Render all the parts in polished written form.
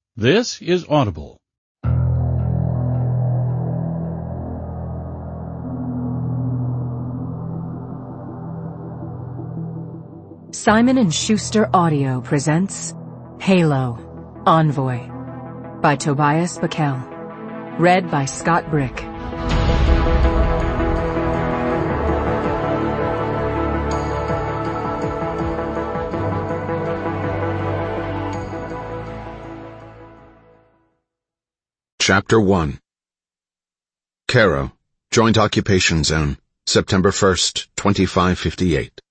This is Audible. Simon & Schuster Audio presents Halo, Envoy by Tobias Buckell. Read by Scott Brick. Chapter 1. Cairo, Joint Occupation Zone, September 1st, 2558.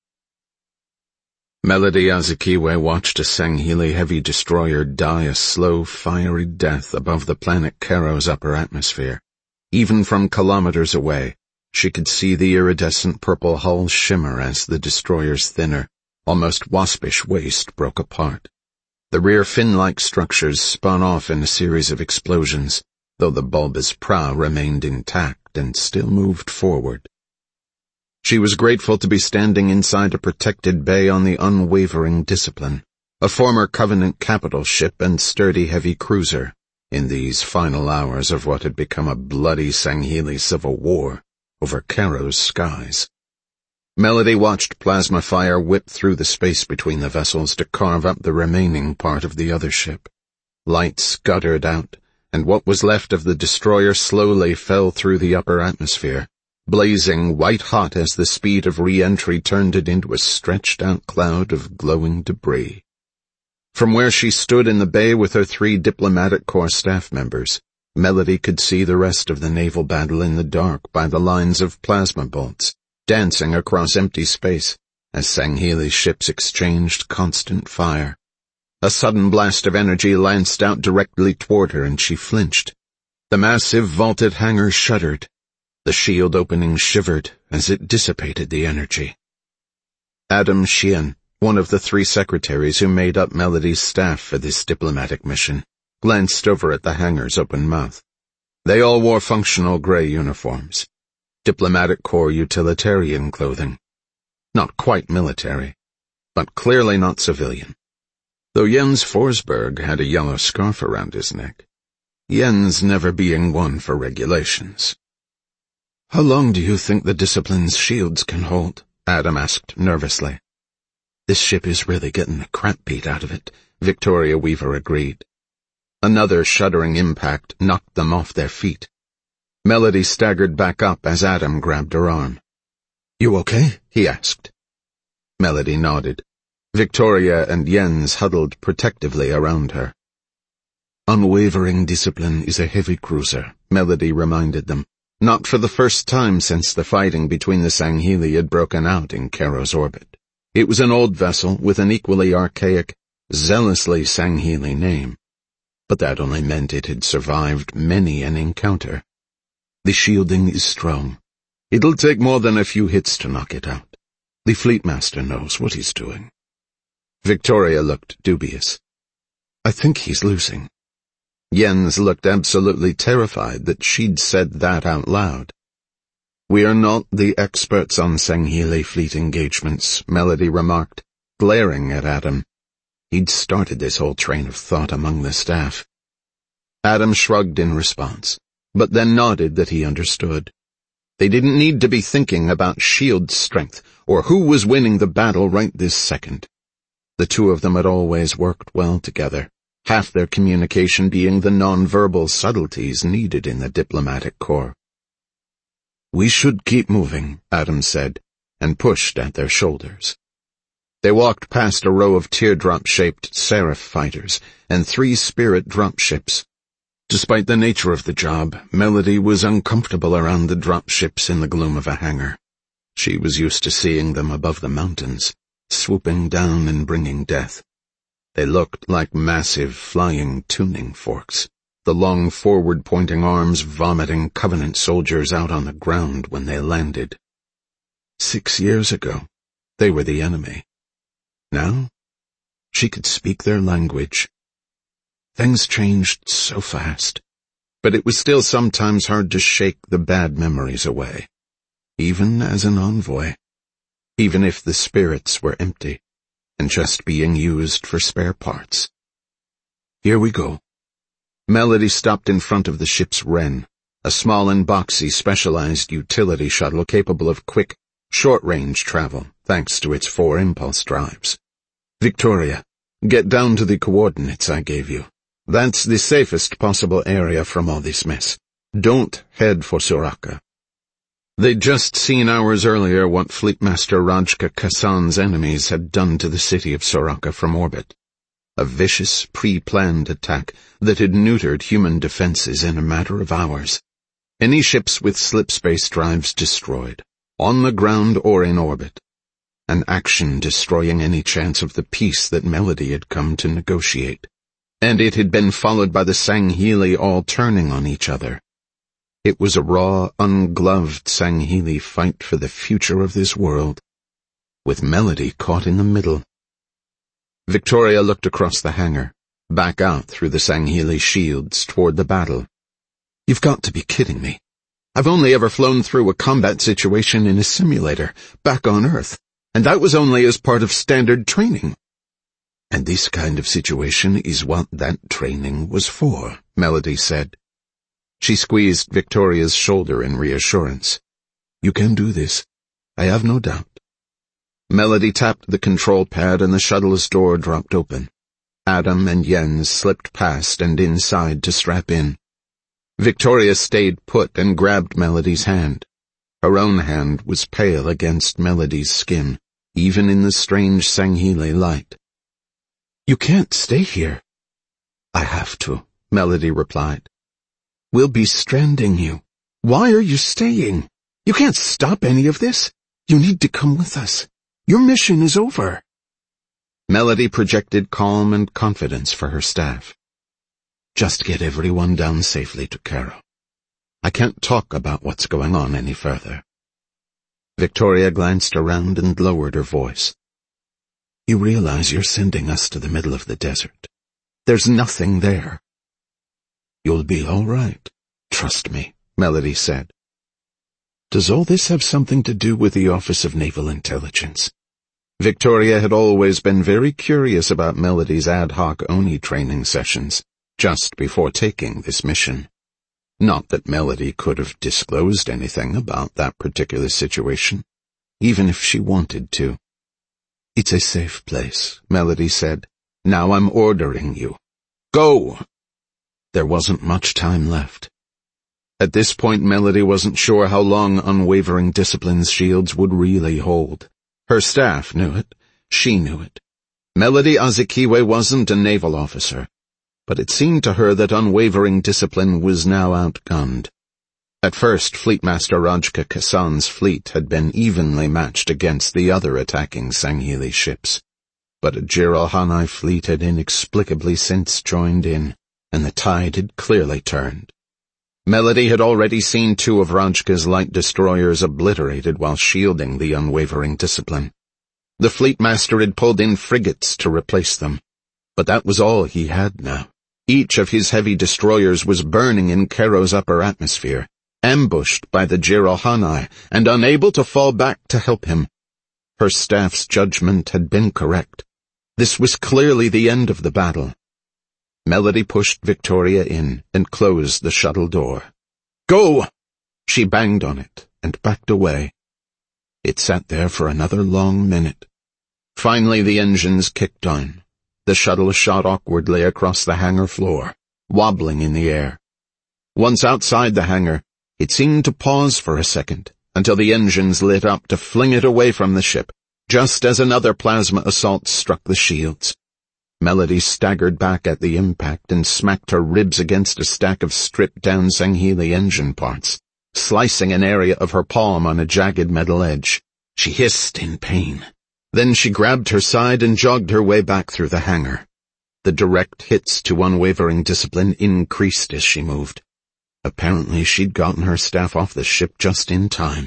Melody Azikiwe watched a Sangheili heavy destroyer die a slow, fiery death above the planet Cairo's upper atmosphere. Even from kilometers away, she could see the iridescent purple hull shimmer as the destroyer's thinner, almost waspish waist broke apart. The rear fin-like structures spun off in a series of explosions, though the bulbous prow remained intact and still moved forward. She was grateful to be standing inside a protected bay on the Unwavering Discipline, a former Covenant capital ship and sturdy heavy cruiser, in these final hours of what had become a bloody Sangheili civil war over Cairo's skies. Melody watched plasma fire whip through the space between the vessels to carve up the remaining part of the other ship. Lights guttered out, and what was left of the destroyer slowly fell through the upper atmosphere, blazing white-hot as the speed of re-entry turned it into a stretched-out cloud of glowing debris. From where she stood in the bay with her 3 Diplomatic Corps staff members, Melody could see the rest of the naval battle in the dark by the lines of plasma bolts, dancing across empty space as Sangheili ships exchanged constant fire. A sudden blast of energy lanced out directly toward her and she flinched. The massive vaulted hangar shuddered. The shield opening shivered as it dissipated the energy. Adam Sheehan, one of the 3 secretaries who made up Melody's staff for this diplomatic mission, glanced over at the hangar's open mouth. They all wore functional gray uniforms. Diplomatic Corps utilitarian clothing. Not quite military, but clearly not civilian. Though Jens Forsberg had a yellow scarf around his neck, Jens never being one for regulations. "How long do you think the Discipline's shields can hold?" Adam asked nervously. "This ship is really getting the crap beat out of it," Victoria Weaver agreed. Another shuddering impact knocked them off their feet. Melody staggered back up as Adam grabbed her arm. "You okay?" he asked. Melody nodded. Victoria and Jens huddled protectively around her. "Unwavering Discipline is a heavy cruiser," Melody reminded them, not for the first time since the fighting between the Sangheili had broken out in Cairo's orbit. It was an old vessel with an equally archaic, zealously Sangheili name, but that only meant it had survived many an encounter. "The shielding is strong. It'll take more than a few hits to knock it out. The Fleetmaster knows what he's doing." Victoria looked dubious. "I think he's losing." Jens looked absolutely terrified that she'd said that out loud. "We are not the experts on Sangheili fleet engagements," Melody remarked, glaring at Adam. He'd started this whole train of thought among the staff. Adam shrugged in response, but then nodded that he understood. They didn't need to be thinking about shield strength or who was winning the battle right this second. The 2 of them had always worked well together, half their communication being the non-verbal subtleties needed in the Diplomatic Corps. "We should keep moving," Adam said, and pushed at their shoulders. They walked past a row of teardrop-shaped Seraph fighters and 3 Spirit dropships. Despite the nature of the job, Melody was uncomfortable around the dropships in the gloom of a hangar. She was used to seeing them above the mountains, swooping down and bringing death. They looked like massive flying tuning forks, the long forward-pointing arms vomiting Covenant soldiers out on the ground when they landed. 6 years ago, they were the enemy. Now, she could speak their language. Things changed so fast, but it was still sometimes hard to shake the bad memories away, even as an envoy, even if the spirits were empty and just being used for spare parts. Here we go. Melody stopped in front of the ship's Wren, a small and boxy specialized utility shuttle capable of quick, short-range travel, thanks to its 4 impulse drives. Victoria, get down to the coordinates I gave you. That's the safest possible area from all this mess. Don't head for Soraka. They'd just seen hours earlier what Fleetmaster Rajka Kassan's enemies had done to the city of Soraka from orbit. A vicious, pre-planned attack that had neutered human defenses in a matter of hours. Any ships with slipspace drives destroyed, on the ground or in orbit. An action destroying any chance of the peace that Melody had come to negotiate. And it had been followed by the Sangheili all turning on each other. It was a raw, ungloved Sangheili fight for the future of this world, with Melody caught in the middle. Victoria looked across the hangar, back out through the Sangheili shields toward the battle. You've got to be kidding me. I've only ever flown through a combat situation in a simulator, back on Earth, and that was only as part of standard training. And this kind of situation is what that training was for, Melody said. She squeezed Victoria's shoulder in reassurance. You can do this. I have no doubt. Melody tapped the control pad and the shuttle's door dropped open. Adam and Jens slipped past and inside to strap in. Victoria stayed put and grabbed Melody's hand. Her own hand was pale against Melody's skin, even in the strange Sangheili light. You can't stay here. I have to, Melody replied. We'll be stranding you. Why are you staying? You can't stop any of this. You need to come with us. Your mission is over. Melody projected calm and confidence for her staff. Just get everyone down safely to Cairo. I can't talk about what's going on any further. Victoria glanced around and lowered her voice. You realize you're sending us to the middle of the desert. There's nothing there. You'll be all right. Trust me, Melody said. Does all this have something to do with the Office of Naval Intelligence? Victoria had always been very curious about Melody's ad hoc ONI training sessions, just before taking this mission. Not that Melody could have disclosed anything about that particular situation, even if she wanted to. It's a safe place, Melody said. Now I'm ordering you. Go! There wasn't much time left. At this point, Melody wasn't sure how long Unwavering Discipline's shields would really hold. Her staff knew it. She knew it. Melody Azikiwe wasn't a naval officer, but it seemed to her that Unwavering Discipline was now outgunned. At first, Fleetmaster Rajka Kassan's fleet had been evenly matched against the other attacking Sangheili ships, but a Jiralhanai fleet had inexplicably since joined in, and the tide had clearly turned. Melody had already seen 2 of Rajka's light destroyers obliterated while shielding the Unwavering Discipline. The Fleetmaster had pulled in frigates to replace them, but that was all he had now. Each of his heavy destroyers was burning in Cairo's upper atmosphere, ambushed by the Jiralhanai and unable to fall back to help him. Her staff's judgment had been correct. This was clearly the end of the battle. Melody pushed Victoria in and closed the shuttle door. Go! She banged on it and backed away. It sat there for another long minute. Finally the engines kicked on. The shuttle shot awkwardly across the hangar floor, wobbling in the air. Once outside the hangar, it seemed to pause for a second, until the engines lit up to fling it away from the ship, just as another plasma assault struck the shields. Melody staggered back at the impact and smacked her ribs against a stack of stripped-down Sangheili engine parts, slicing an area of her palm on a jagged metal edge. She hissed in pain. Then she grabbed her side and jogged her way back through the hangar. The direct hits to Unwavering Discipline increased as she moved. Apparently she'd gotten her staff off the ship just in time.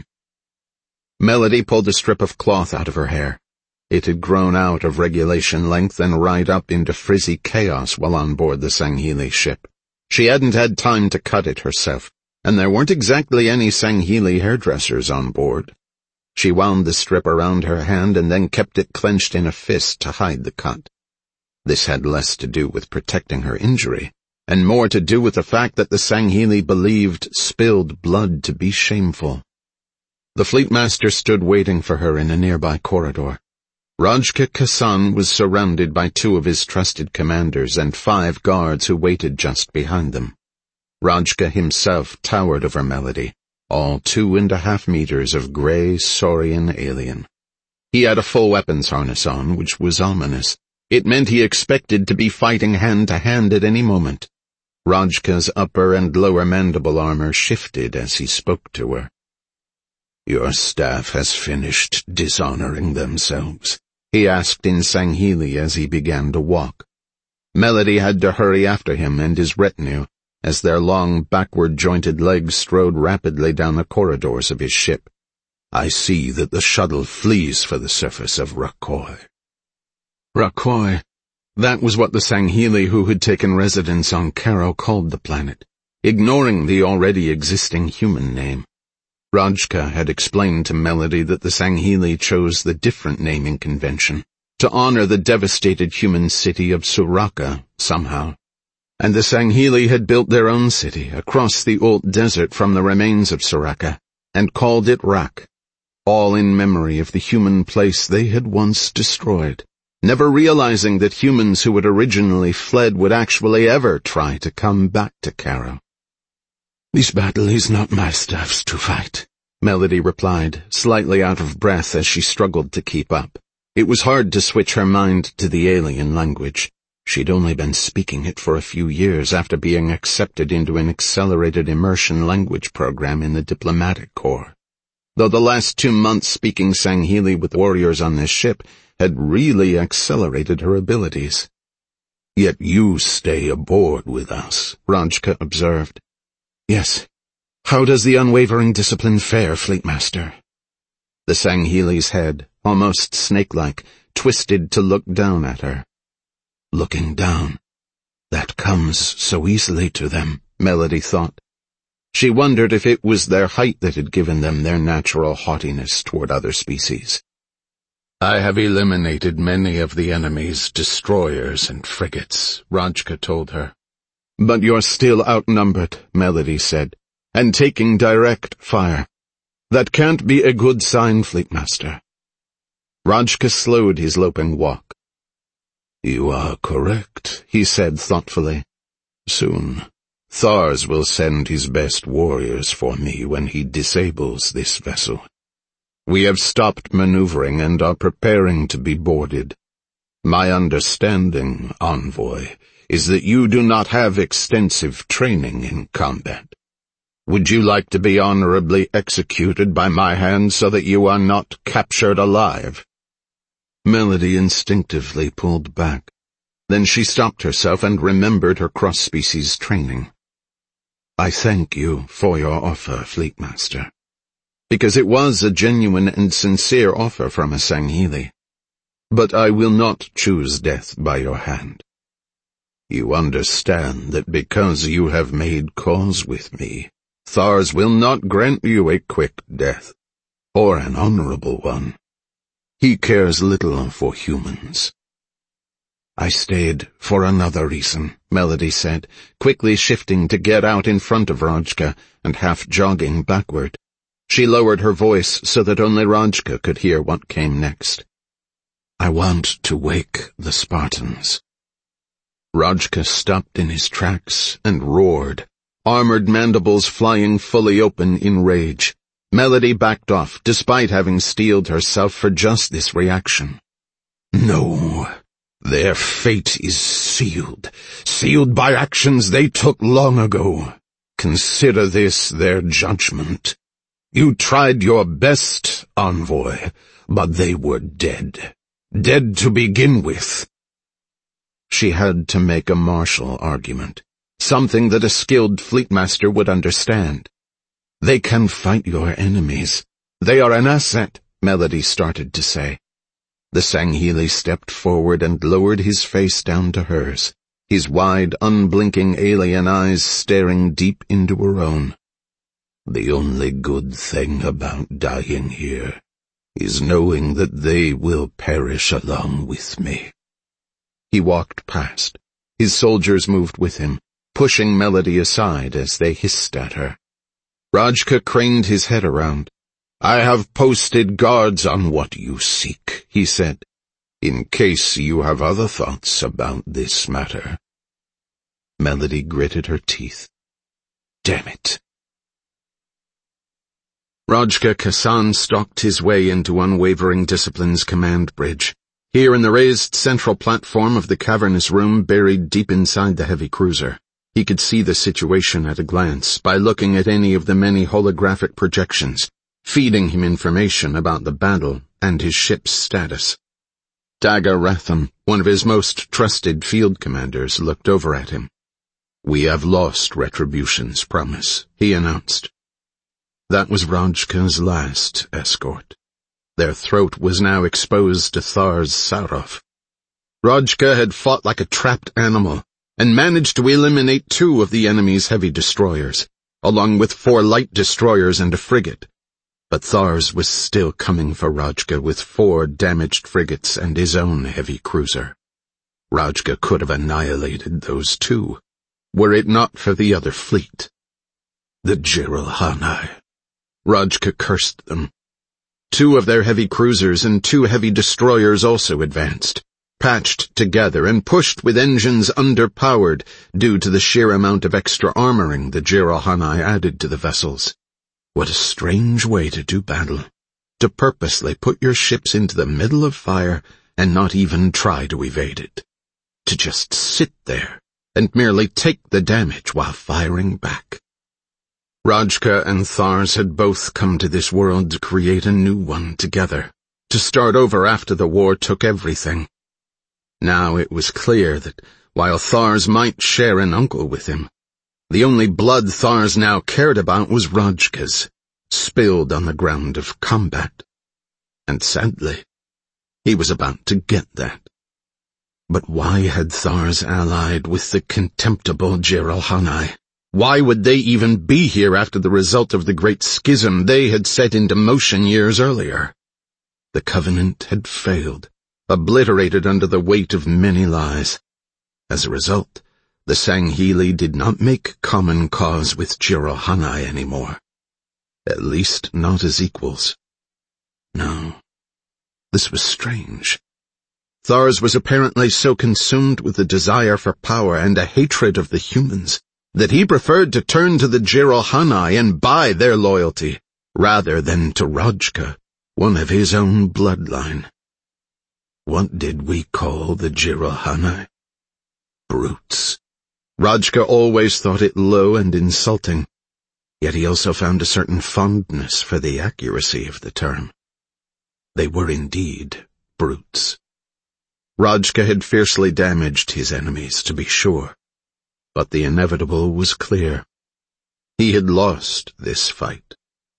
Melody pulled a strip of cloth out of her hair. It had grown out of regulation length and right up into frizzy chaos while on board the Sangheili ship. She hadn't had time to cut it herself, and there weren't exactly any Sangheili hairdressers on board. She wound the strip around her hand and then kept it clenched in a fist to hide the cut. This had less to do with protecting her injury, and more to do with the fact that the Sangheili believed spilled blood to be shameful. The Fleetmaster stood waiting for her in a nearby corridor. Rajka Kassan was surrounded by 2 of his trusted commanders and 5 guards who waited just behind them. Rajka himself towered over Melody, all 2.5 meters of grey saurian alien. He had a full weapons harness on, which was ominous. It meant he expected to be fighting hand-to-hand at any moment. Rajka's upper and lower mandible armor shifted as he spoke to her. "Your staff has finished dishonoring themselves?" he asked in Sangheili as he began to walk. Melody had to hurry after him and his retinue as their long, backward-jointed legs strode rapidly down the corridors of his ship. "I see that the shuttle flees for the surface of Rakoi." Rakoi. That was what the Sangheili who had taken residence on Karo called the planet, ignoring the already existing human name. Rajka had explained to Melody that the Sangheili chose the different naming convention to honor the devastated human city of Suraka, somehow. And the Sangheili had built their own city across the Old Desert from the remains of Suraka, and called it Rak, all in memory of the human place they had once destroyed, never realizing that humans who had originally fled would actually ever try to come back to Karo. "This battle is not my staff's to fight," Melody replied, slightly out of breath as she struggled to keep up. It was hard to switch her mind to the alien language. She'd only been speaking it for a few years after being accepted into an accelerated immersion language program in the diplomatic corps. Though the last 2 months speaking Sangheili with warriors on this ship had really accelerated her abilities. "Yet you stay aboard with us," Rajka observed. "Yes. How does the unwavering discipline fare, Fleetmaster?" The Sangheili's head, almost snake-like, twisted to look down at her. Looking down. That comes so easily to them, Melody thought. She wondered if it was their height that had given them their natural haughtiness toward other species. "I have eliminated many of the enemy's destroyers and frigates," Rajka told her. "But you're still outnumbered," Melody said, "and taking direct fire. That can't be a good sign, Fleetmaster." Rajka slowed his loping walk. "You are correct," he said thoughtfully. "Soon, Thars will send his best warriors for me when he disables this vessel. We have stopped maneuvering and are preparing to be boarded. My understanding, Envoy, is that you do not have extensive training in combat. Would you like to be honorably executed by my hand so that you are not captured alive?" Melody instinctively pulled back. Then she stopped herself and remembered her cross-species training. "I thank you for your offer, Fleetmaster." Because it was a genuine and sincere offer from a Sangheili. "But I will not choose death by your hand. You understand that because you have made cause with me, Thars will not grant you a quick death, or an honorable one. He cares little for humans." "I stayed for another reason," Melody said, quickly shifting to get out in front of Rajka and half jogging backward. She lowered her voice so that only Rajka could hear what came next. "I want to wake the Spartans." Rajka stopped in his tracks and roared, armored mandibles flying fully open in rage. Melody backed off, despite having steeled herself for just this reaction. "No, their fate is sealed by actions they took long ago. Consider this their judgment. You tried your best, Envoy, but they were dead. Dead to begin with." She had to make a martial argument, something that a skilled Fleetmaster would understand. "They can fight your enemies. They are an asset," Melody started to say. The Sangheili stepped forward and lowered his face down to hers, his wide, unblinking alien eyes staring deep into her own. "The only good thing about dying here is knowing that they will perish along with me." He walked past. His soldiers moved with him, pushing Melody aside as they hissed at her. Rajka craned his head around. "I have posted guards on what you seek," he said, "in case you have other thoughts about this matter." Melody gritted her teeth. Damn it. Rajka Kassan stalked his way into Unwavering Discipline's command bridge. Here in the raised central platform of the cavernous room buried deep inside the heavy cruiser, he could see the situation at a glance by looking at any of the many holographic projections, feeding him information about the battle and his ship's status. Daga Ratham, one of his most trusted field commanders, looked over at him. "We have lost Retribution's promise," he announced. That was Rajka's last escort. Their throat was now exposed to Thar's Sarov. Rajka had fought like a trapped animal and managed to eliminate 2 of the enemy's heavy destroyers, along with 4 light destroyers and a frigate. But Thars was still coming for Rajka with 4 damaged frigates and his own heavy cruiser. Rajka could have annihilated those 2, were it not for the other fleet. The Jiralhanai. Rajka cursed them. 2 of their heavy cruisers and 2 heavy destroyers also advanced, patched together and pushed with engines underpowered due to the sheer amount of extra armoring the Jiralhanai added to the vessels. What a strange way to do battle, to purposely put your ships into the middle of fire and not even try to evade it. To just sit there and merely take the damage while firing back. Rajka and Thars had both come to this world to create a new one together, to start over after the war took everything. Now it was clear that while Thars might share an uncle with him, the only blood Thars now cared about was Rajka's, spilled on the ground of combat. And sadly, he was about to get that. But why had Thars allied with the contemptible Jiralhanai? Why would they even be here after the result of the great schism they had set into motion years earlier? The Covenant had failed, obliterated under the weight of many lies. As a result, the Sangheili did not make common cause with Jiralhanai anymore. At least not as equals. No, this was strange. Thars was apparently so consumed with a desire for power and a hatred of the humans that he preferred to turn to the Jiralhanai and buy their loyalty, rather than to Rajka, one of his own bloodline. What did we call the Jiralhanai? Brutes. Rajka always thought it low and insulting, yet he also found a certain fondness for the accuracy of the term. They were indeed brutes. Rajka had fiercely damaged his enemies, to be sure. But the inevitable was clear. He had lost this fight.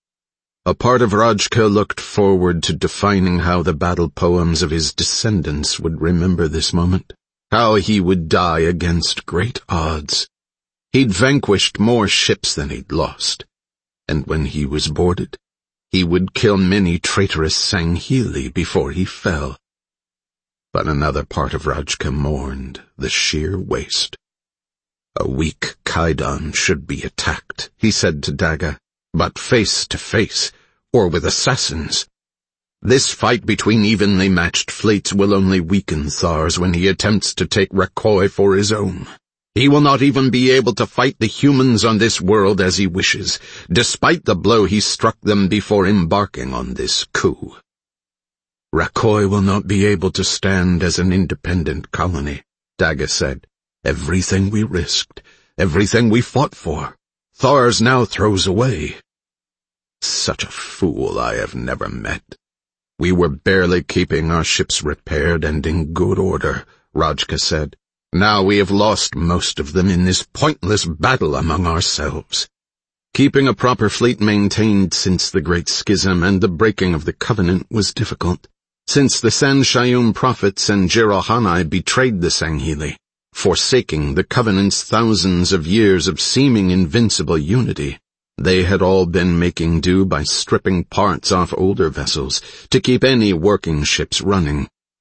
A part of Rajka looked forward to defining how the battle poems of his descendants would remember this moment, how he would die against great odds. He'd vanquished more ships than he'd lost, and when he was boarded, he would kill many traitorous Sangheili before he fell. But another part of Rajka mourned the sheer waste. A weak Kaidan should be attacked, he said to Daga, but face to face, or with assassins. This fight between evenly matched fleets will only weaken Thars when he attempts to take Rakoi for his own. He will not even be able to fight the humans on this world as he wishes, despite the blow he struck them before embarking on this coup. Rakoi will not be able to stand as an independent colony, Daga said. Everything we risked, everything we fought for, Thars now throws away. Such a fool I have never met. We were barely keeping our ships repaired and in good order, Rajka said. Now we have lost most of them in this pointless battle among ourselves. Keeping a proper fleet maintained since the Great Schism and the breaking of the Covenant was difficult, since the San Shayum prophets and Jiralhanai betrayed the Sangheili, forsaking the Covenant's thousands of years of seeming invincible unity. They had all been making do by stripping parts off older vessels to keep any working ships running.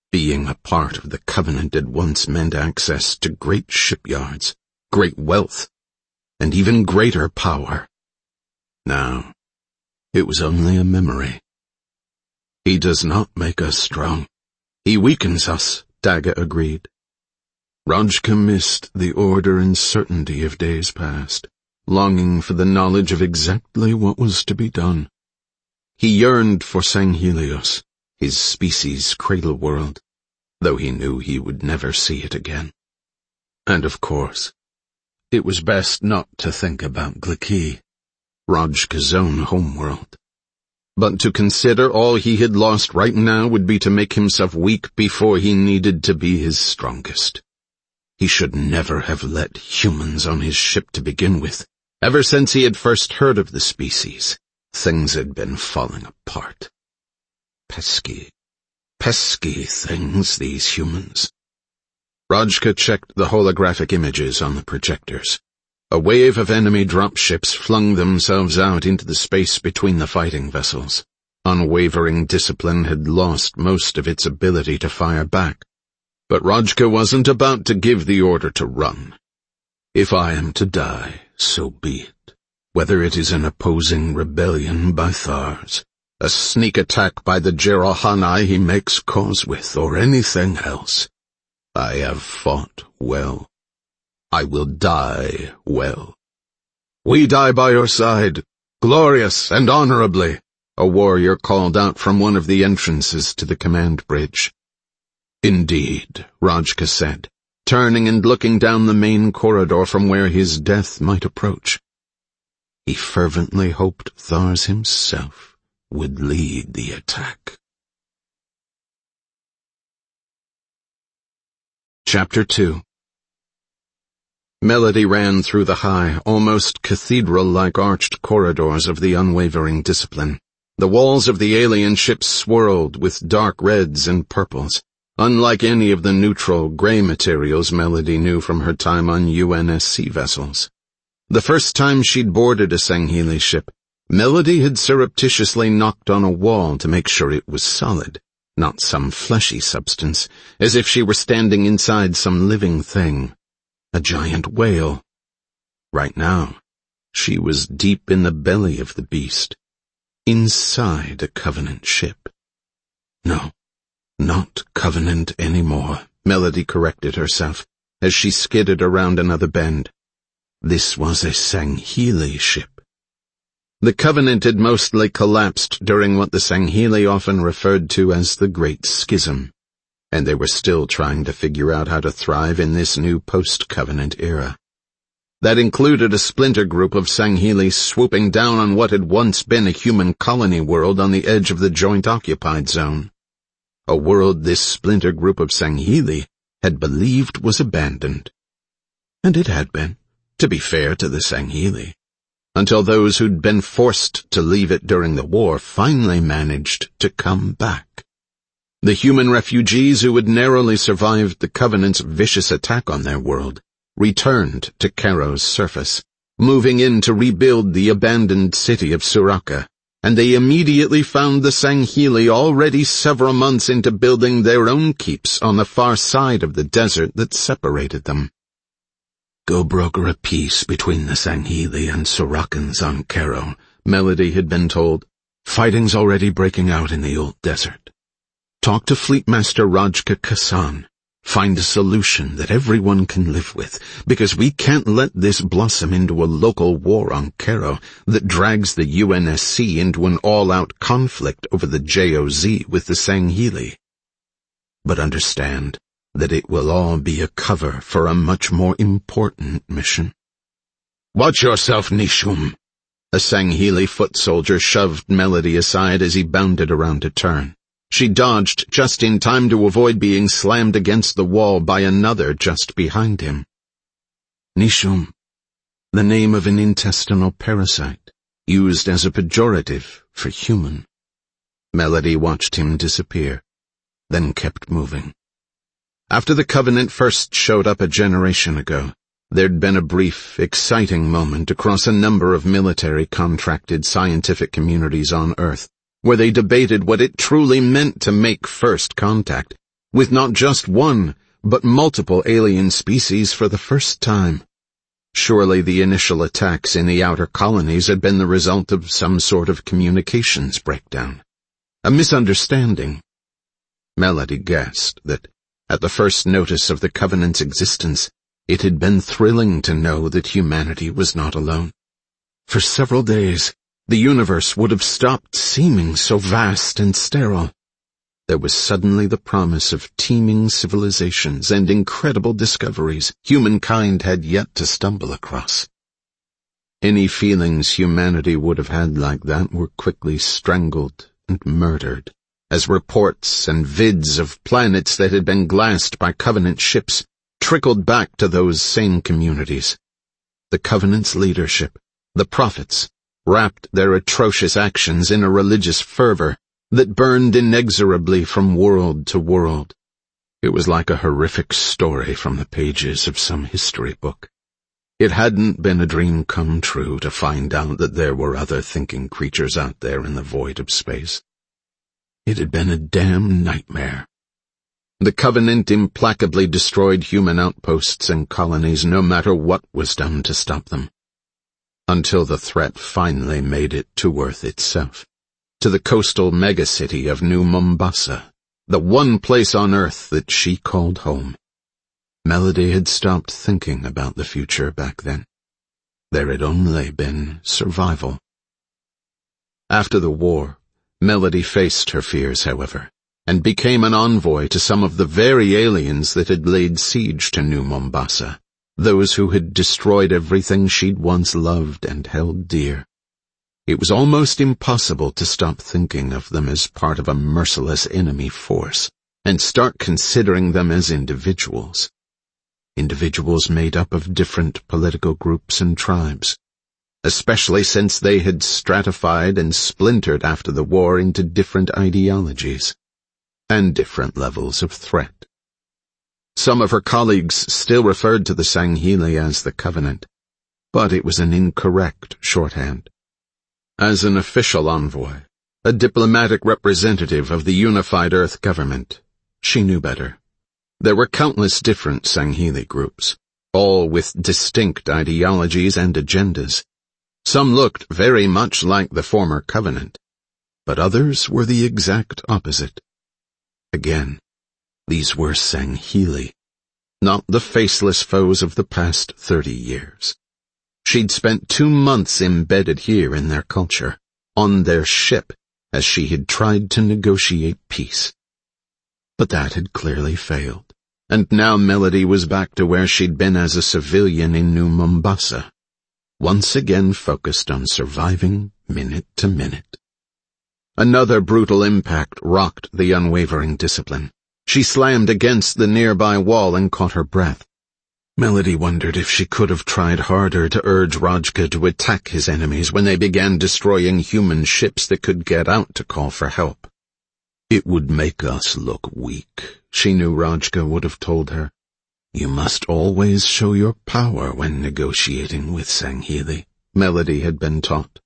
Being a part of the Covenant had once meant access to great shipyards, great wealth, and even greater power. Now, it was only a memory. He does not make us strong. He weakens us, Daga agreed. Rajka missed the order and certainty of days past, longing for the knowledge of exactly what was to be done. He yearned for Sanghelios, his species' cradle world, though he knew he would never see it again. And of course, it was best not to think about Glaki, Rajka's own homeworld. But to consider all he had lost right now would be to make himself weak before he needed to be his strongest. He should never have let humans on his ship to begin with. Ever since he had first heard of the species, things had been falling apart. Pesky things, these humans. Rajka checked the holographic images on the projectors. A wave of enemy dropships flung themselves out into the space between the fighting vessels. Unwavering discipline had lost most of its ability to fire back. But Rajka wasn't about to give the order to run. If I am to die, so be it. Whether it is an opposing rebellion by Thars, a sneak attack by the Jerohanai he makes cause with, or anything else, I have fought well. I will die well. We die by your side, glorious and honorably, a warrior called out from one of the entrances to the command bridge. Indeed, Rajka said, turning and looking down the main corridor from where his death might approach. He fervently hoped Thars himself would lead the attack. Chapter 2. Melody ran through the high, almost cathedral-like arched corridors of the unwavering discipline. The walls of the alien ships swirled with dark reds and purples, unlike any of the neutral, gray materials Melody knew from her time on UNSC vessels. The first time she'd boarded a Sangheli ship, Melody had surreptitiously knocked on a wall to make sure it was solid, not some fleshy substance, as if she were standing inside some living thing. A giant whale. Right now, she was deep in the belly of the beast, inside a Covenant ship. No, not Covenant anymore, Melody corrected herself, as she skidded around another bend. This was a Sangheli ship. The Covenant had mostly collapsed during what the Sangheli often referred to as the Great Schism, and they were still trying to figure out how to thrive in this new post-Covenant era. That included a splinter group of Sangheli swooping down on what had once been a human colony world on the edge of the joint occupied zone. A world this splinter group of Sangheli had believed was abandoned. And it had been, to be fair to the Sangheli, until those who'd been forced to leave it during the war finally managed to come back. The human refugees who had narrowly survived the Covenant's vicious attack on their world returned to Caro's surface, moving in to rebuild the abandoned city of Suraka, and they immediately found the Sangheli already several months into building their own keeps on the far side of the desert that separated them. Go broker a peace between the Sangheli and Surakans on Caro, Melody had been told. Fighting's already breaking out in the old desert. Talk to Fleetmaster Rajka Kassan. Find a solution that everyone can live with, because we can't let this blossom into a local war on Caro that drags the UNSC into an all-out conflict over the JOZ with the Sangheli. But understand that it will all be a cover for a much more important mission. Watch yourself, Nishum. A Sangheli foot soldier shoved Melody aside as he bounded around a turn. She dodged just in time to avoid being slammed against the wall by another just behind him. Nishum, the name of an intestinal parasite, used as a pejorative for human. Melody watched him disappear, then kept moving. After the Covenant first showed up a generation ago, there'd been a brief, exciting moment across a number of military-contracted scientific communities on Earth, where they debated what it truly meant to make first contact, with not just one, but multiple alien species for the first time. Surely the initial attacks in the outer colonies had been the result of some sort of communications breakdown. A misunderstanding. Melody guessed that, at the first notice of the Covenant's existence, it had been thrilling to know that humanity was not alone. For several days, the universe would have stopped seeming so vast and sterile. There was suddenly the promise of teeming civilizations and incredible discoveries humankind had yet to stumble across. Any feelings humanity would have had like that were quickly strangled and murdered, as reports and vids of planets that had been glassed by Covenant ships trickled back to those same communities. The Covenant's leadership, the prophets, wrapped their atrocious actions in a religious fervor that burned inexorably from world to world. It was like a horrific story from the pages of some history book. It hadn't been a dream come true to find out that there were other thinking creatures out there in the void of space. It had been a damn nightmare. The Covenant implacably destroyed human outposts and colonies no matter what was done to stop them. Until the threat finally made it to Earth itself. To the coastal megacity of New Mombasa, the one place on Earth that she called home. Melody had stopped thinking about the future back then. There had only been survival. After the war, Melody faced her fears, however, and became an envoy to some of the very aliens that had laid siege to New Mombasa, those who had destroyed everything she'd once loved and held dear. It was almost impossible to stop thinking of them as part of a merciless enemy force and start considering them as individuals. Individuals made up of different political groups and tribes, especially since they had stratified and splintered after the war into different ideologies and different levels of threat. Some of her colleagues still referred to the Sangheili as the Covenant, but it was an incorrect shorthand. As an official envoy, a diplomatic representative of the unified Earth government, she knew better. There were countless different Sangheili groups, all with distinct ideologies and agendas. Some looked very much like the former Covenant, but others were the exact opposite. Again, these were Sangheili, not the faceless foes of the past 30 years. She'd spent 2 months embedded here in their culture, on their ship, as she had tried to negotiate peace. But that had clearly failed, and now Melody was back to where she'd been as a civilian in New Mombasa, once again focused on surviving minute to minute. Another brutal impact rocked the unwavering discipline. She slammed against the nearby wall and caught her breath. Melody wondered if she could have tried harder to urge Rajka to attack his enemies when they began destroying human ships that could get out to call for help. It would make us look weak, she knew Rajka would have told her. You must always show your power when negotiating with Sangheili, Melody had been taught.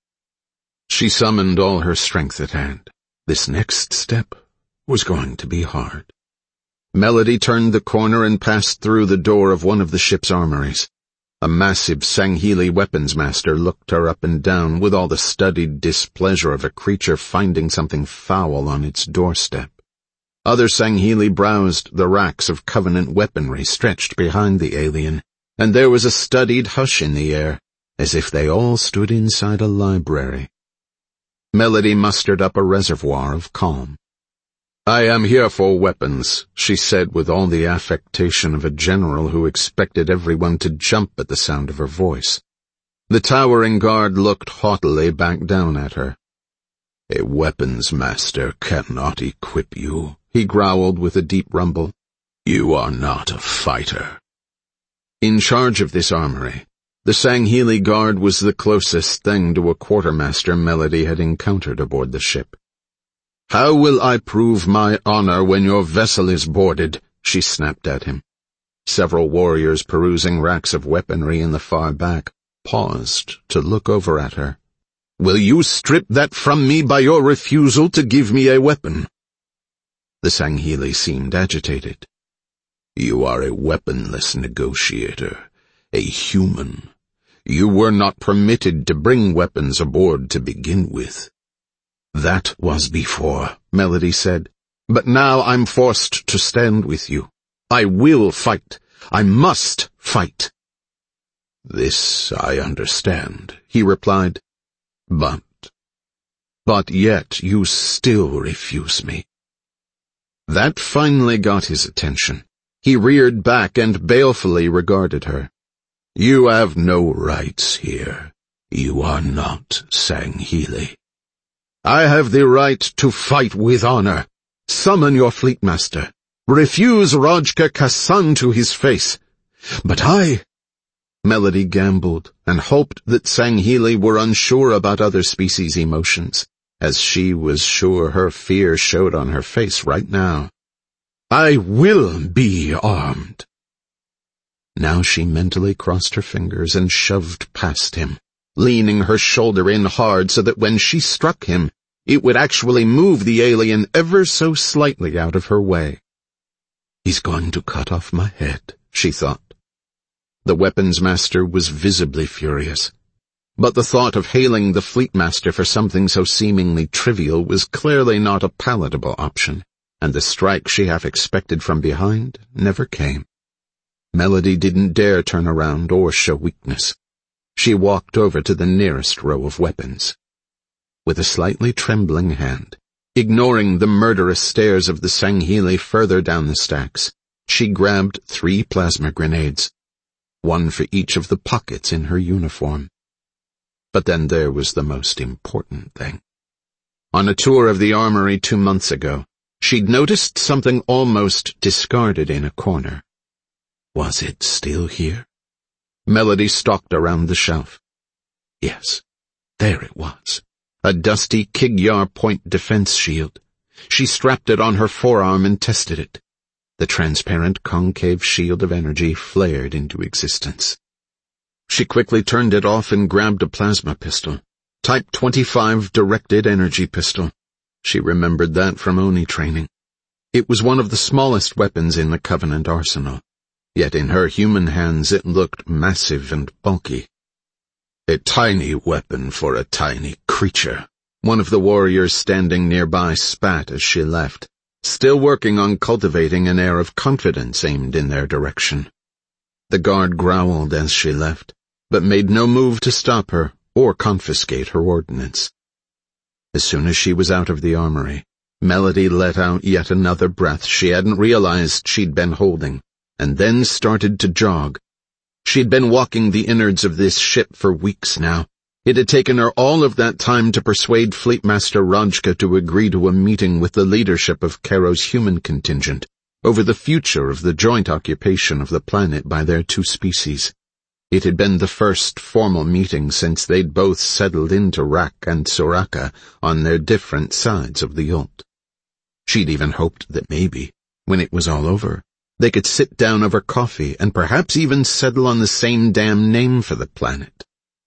She summoned all her strength at hand. This next step was going to be hard. Melody turned the corner and passed through the door of one of the ship's armories. A massive Sangheili weapons master looked her up and down with all the studied displeasure of a creature finding something foul on its doorstep. Other Sangheili browsed the racks of Covenant weaponry stretched behind the alien, and there was a studied hush in the air, as if they all stood inside a library. Melody mustered up a reservoir of calm. I am here for weapons, she said with all the affectation of a general who expected everyone to jump at the sound of her voice. The towering guard looked haughtily back down at her. A weapons master cannot equip you, he growled with a deep rumble. You are not a fighter. In charge of this armory, the Sangheili guard was the closest thing to a quartermaster Melody had encountered aboard the ship. How will I prove my honor when your vessel is boarded? She snapped at him. Several warriors perusing racks of weaponry in the far back paused to look over at her. Will you strip that from me by your refusal to give me a weapon? The Sangheili seemed agitated. "You are a weaponless negotiator, a human. You were not permitted to bring weapons aboard to begin with." "That was before," Melody said. "But now I'm forced to stand with you. I will fight. I must fight." "This I understand," he replied. But yet you still refuse me." That finally got his attention. He reared back and balefully regarded her. "You have no rights here. You are not Sangheili." "I have the right to fight with honor. Summon your fleet master. Refuse Rajka Kassan to his face." "But I—" Melody gambled and hoped that Sangheili were unsure about other species' emotions, as she was sure her fear showed on her face right now. "I will be armed." Now she mentally crossed her fingers and shoved past him, leaning her shoulder in hard so that when she struck him, it would actually move the alien ever so slightly out of her way. "He's going to cut off my head," she thought. The weapons master was visibly furious, but the thought of hailing the fleet master for something so seemingly trivial was clearly not a palatable option, and the strike she half expected from behind never came. Melody didn't dare turn around or show weakness. She walked over to the nearest row of weapons. With a slightly trembling hand, ignoring the murderous stares of the Sangheili further down the stacks, she grabbed 3 plasma grenades, one for each of the pockets in her uniform. But then there was the most important thing. On a tour of the armory 2 months ago, she'd noticed something almost discarded in a corner. Was it still here? Melody stalked around the shelf. Yes, there it was. A dusty Kigyar point defense shield. She strapped it on her forearm and tested it. The transparent concave shield of energy flared into existence. She quickly turned it off and grabbed a plasma pistol. Type 25 directed energy pistol. She remembered that from Oni training. It was one of the smallest weapons in the Covenant arsenal. Yet in her human hands it looked massive and bulky. "A tiny weapon for a tiny creature," one of the warriors standing nearby spat as she left, still working on cultivating an air of confidence aimed in their direction. The guard growled as she left, but made no move to stop her or confiscate her ordnance. As soon as she was out of the armory, Melody let out yet another breath she hadn't realized she'd been holding, and then started to jog. She'd been walking the innards of this ship for weeks now. It had taken her all of that time to persuade Fleetmaster Rajka to agree to a meeting with the leadership of Caro's human contingent over the future of the joint occupation of the planet by their 2 species. It had been the first formal meeting since they'd both settled into Rak and Soraka on their different sides of the Ult. She'd even hoped that maybe, when it was all over, they could sit down over coffee and perhaps even settle on the same damn name for the planet.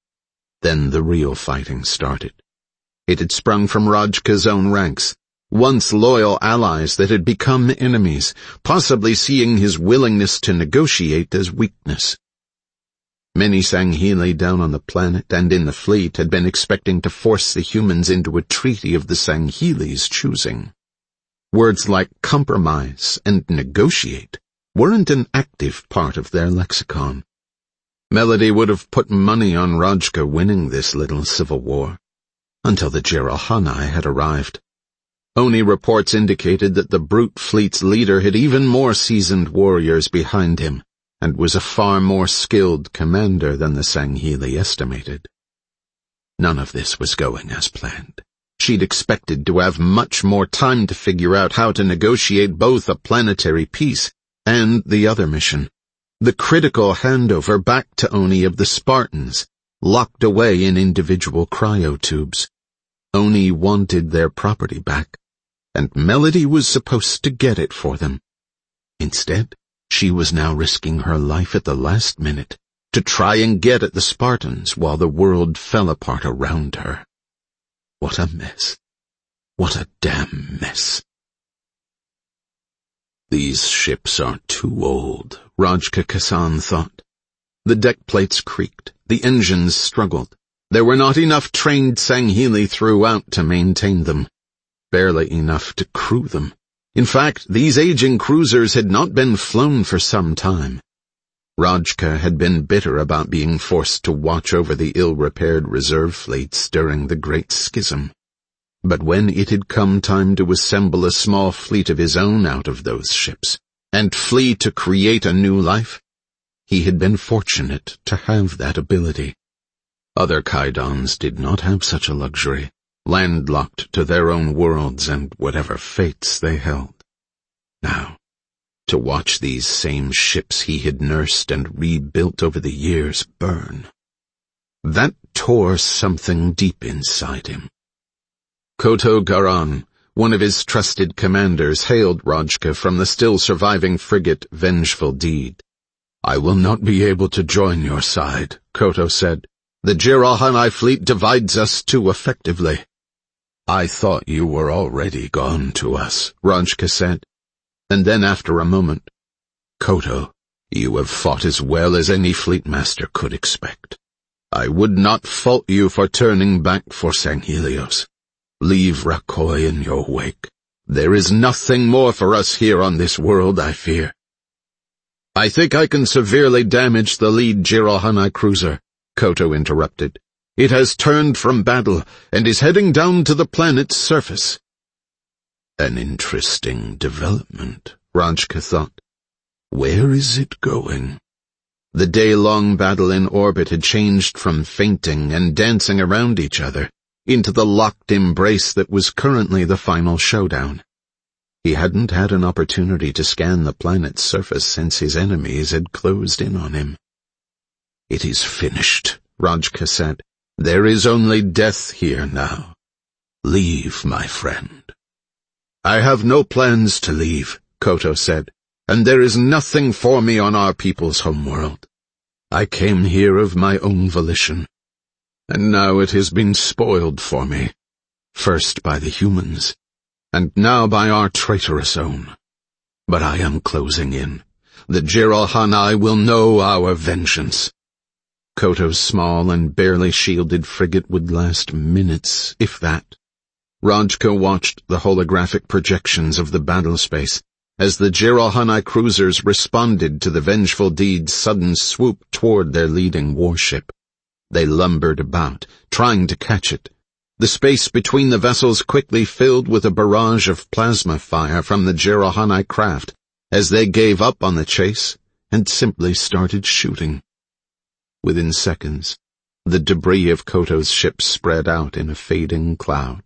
Then the real fighting started. It had sprung from Rajka's own ranks, once loyal allies that had become enemies, possibly seeing his willingness to negotiate as weakness. Many Sangheili down on the planet and in the fleet had been expecting to force the humans into a treaty of the Sangheilis' choosing. Words like compromise and negotiate weren't an active part of their lexicon. Melody would have put money on Rajka winning this little civil war, until the Jiralhanae had arrived. Oni reports indicated that the brute fleet's leader had even more seasoned warriors behind him, and was a far more skilled commander than the Sangheili estimated. None of this was going as planned. She'd expected to have much more time to figure out how to negotiate both a planetary peace and the other mission, the critical handover back to Oni of the Spartans, locked away in individual cryotubes. Oni wanted their property back, and Melody was supposed to get it for them. Instead, she was now risking her life at the last minute to try and get at the Spartans while the world fell apart around her. What a mess. What a damn mess. These ships are too old, Rajka Kasan thought. The deck plates creaked, the engines struggled. There were not enough trained Sangheili throughout to maintain them. Barely enough to crew them. In fact, these aging cruisers had not been flown for some time. Rajka had been bitter about being forced to watch over the ill-repaired reserve fleets during the Great Schism. But when it had come time to assemble a small fleet of his own out of those ships, and flee to create a new life, he had been fortunate to have that ability. Other Kaidans did not have such a luxury, landlocked to their own worlds and whatever fates they held. Now, to watch these same ships he had nursed and rebuilt over the years burn, that tore something deep inside him. Koto Garan, one of his trusted commanders, hailed Rajka from the still surviving frigate Vengeful Deed. "I will not be able to join your side," Koto said. "The Jiralhanae fleet divides us too effectively." "I thought you were already gone to us," Rajka said. And then after a moment, "Koto, you have fought as well as any fleet master could expect. I would not fault you for turning back for Sanghelios. Leave Rakoi in your wake. There is nothing more for us here on this world, I fear." "I think I can severely damage the lead Jiralhanae cruiser," Koto interrupted. "It has turned from battle and is heading down to the planet's surface." An interesting development, Rajka thought. Where is it going? The day-long battle in orbit had changed from feinting and dancing around each other into the locked embrace that was currently the final showdown. He hadn't had an opportunity to scan the planet's surface since his enemies had closed in on him. "It is finished," Rajka said. "There is only death here now. Leave, my friend." "I have no plans to leave," Koto said, "and there is nothing for me on our people's homeworld. I came here of my own volition, and now it has been spoiled for me, first by the humans, and now by our traitorous own. But I am closing in. The Jiralhanae will know our vengeance." Koto's small and barely shielded frigate would last minutes, if that. Rajka watched the holographic projections of the battle space as the Jiralhanae cruisers responded to the Vengeful Deed's sudden swoop toward their leading warship. They lumbered about, trying to catch it. The space between the vessels quickly filled with a barrage of plasma fire from the Jiralhanae craft as they gave up on the chase and simply started shooting. Within seconds, the debris of Koto's ship spread out in a fading cloud.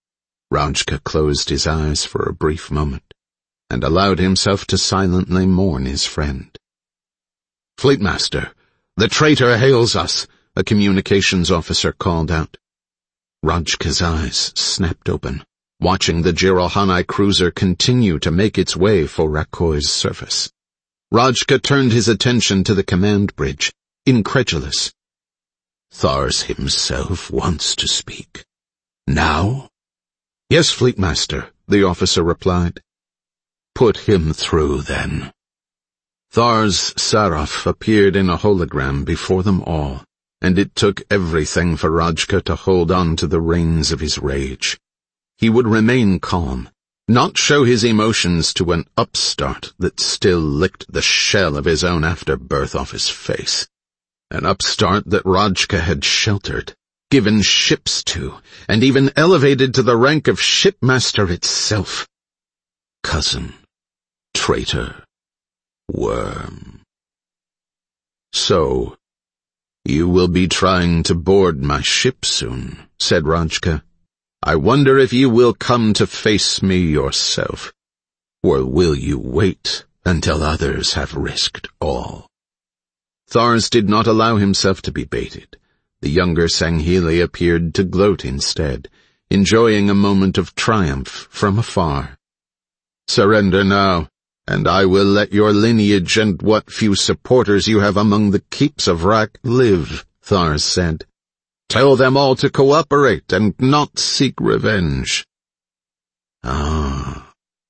Rajka closed his eyes for a brief moment and allowed himself to silently mourn his friend. "Fleetmaster, the traitor hails us," a communications officer called out. Rajka's eyes snapped open, watching the Jiralhanae cruiser continue to make its way for Rakoi's surface. Rajka turned his attention to the command bridge, incredulous. "Thars himself wants to speak. Now?" "Yes, Fleetmaster," the officer replied. "Put him through, then." Thars Saraf appeared in a hologram before them all, and it took everything for Rajka to hold on to the reins of his rage. He would remain calm, not show his emotions to an upstart that still licked the shell of his own afterbirth off his face. An upstart that Rajka had sheltered, given ships to, and even elevated to the rank of shipmaster itself. Cousin, traitor, worm. "So, you will be trying to board my ship soon," said Rajka. "I wonder if you will come to face me yourself, or will you wait until others have risked all?" Thars did not allow himself to be baited. The younger Sangheili appeared to gloat instead, enjoying a moment of triumph from afar. "Surrender now, and I will let your lineage and what few supporters you have among the keeps of Rak live," Thars said. "Tell them all to cooperate and not seek revenge." "Ah."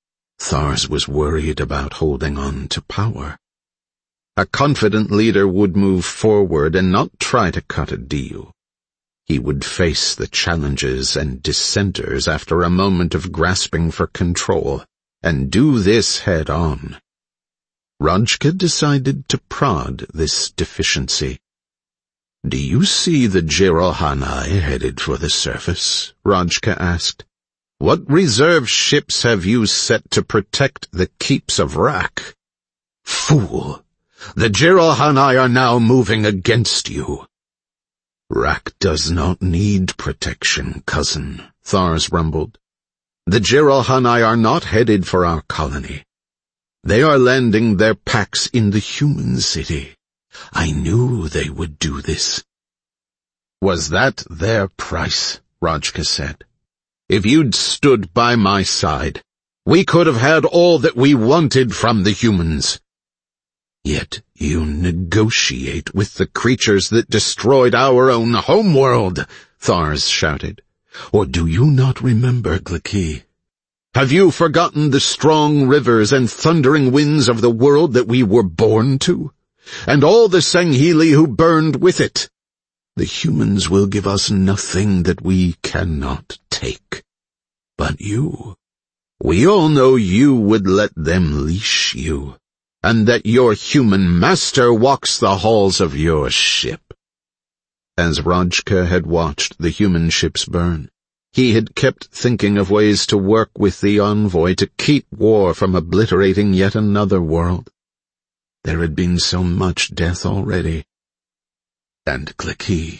Thars was worried about holding on to power. A confident leader would move forward and not try to cut a deal. He would face the challenges and dissenters after a moment of grasping for control, and do this head on. Rajka decided to prod this deficiency. "Do you see the Jiralhanai headed for the surface?" Rajka asked. "What reserve ships have you set to protect the keeps of Rak?" "Fool! The Jiralhanai are now moving against you." "Rak does not need protection, cousin," Thars rumbled. "The Jiralhanai are not headed for our colony. They are landing their packs in the human city. I knew they would do this." "Was that their price?" Rajka said. "If you'd stood by my side, we could have had all that we wanted from the humans." "Yet you negotiate with the creatures that destroyed our own homeworld," Thars shouted. "Or do you not remember, Glaki? Have you forgotten the strong rivers and thundering winds of the world that we were born to? And all the Sangheli who burned with it? The humans will give us nothing that we cannot take. But you, we all know you would let them leash you, and that your human master walks the halls of your ship." As Rajka had watched the human ships burn, he had kept thinking of ways to work with the envoy to keep war from obliterating yet another world. There had been so much death already. And Glaki.